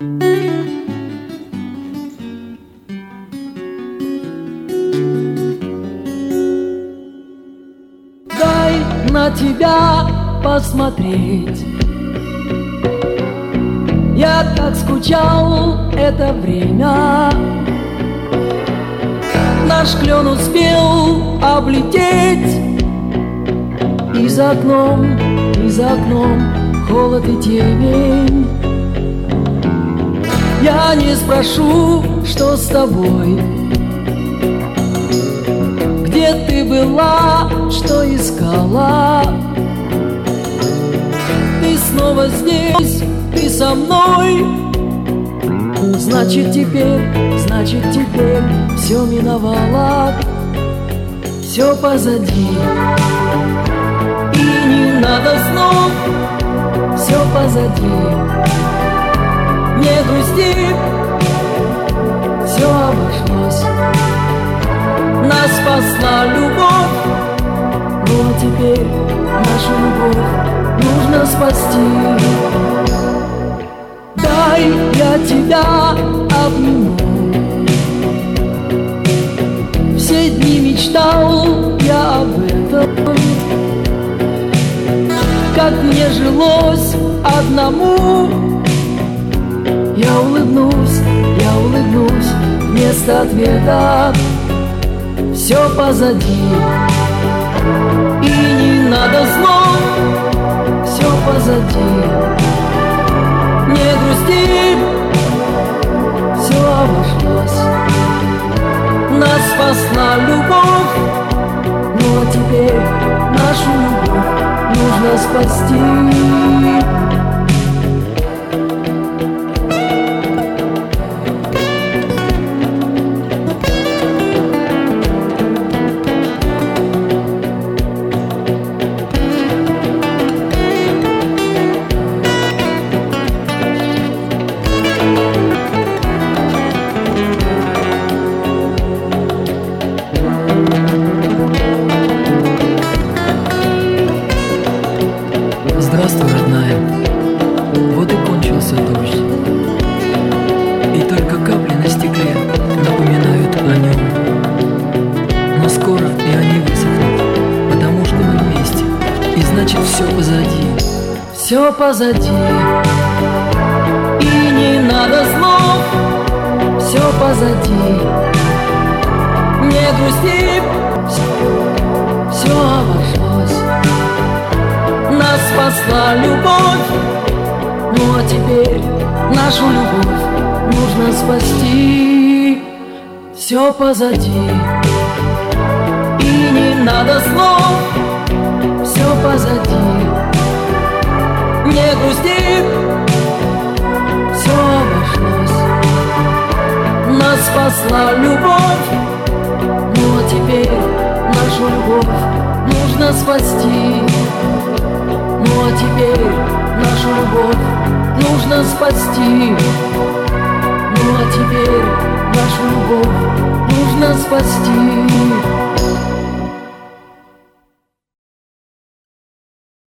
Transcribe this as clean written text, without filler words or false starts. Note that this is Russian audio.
Дай на тебя посмотреть. Я так скучал это время. Наш клен успел облететь. И за окном холод и темень. Я не спрошу, что с тобой, где ты была, что искала. Ты снова здесь, ты со мной. Значит теперь все миновало, все позади. И не надо снов, все позади. Не грусти, все обошлось. Нас спасла любовь, ну а теперь нашу любовь нужно спасти. Дай я тебя обниму. Все дни мечтал я об этом. Как мне жилось одному. Я улыбнусь вместо ответа. Все позади. И не надо слов, все позади. Не грусти, все обошлось. Нас спасла любовь, ну а теперь нашу любовь нужно спасти. Здравствуй, родная, вот и кончился дождь. И только капли на стекле напоминают о нем. Но скоро и они высохнут, потому что мы вместе. И значит все позади. Все позади. И не надо слов, все позади. Не грусти, все обошлось. Нас спасла любовь, ну а теперь нашу любовь нужно спасти. Все позади. И не надо слов, все позади. Не грусти, все обошлось. Нас спасла любовь, ну а теперь нашу любовь нужно спасти. Ну а теперь нашу любовь нужно спасти. Ну а теперь нашу любовь нужно спасти.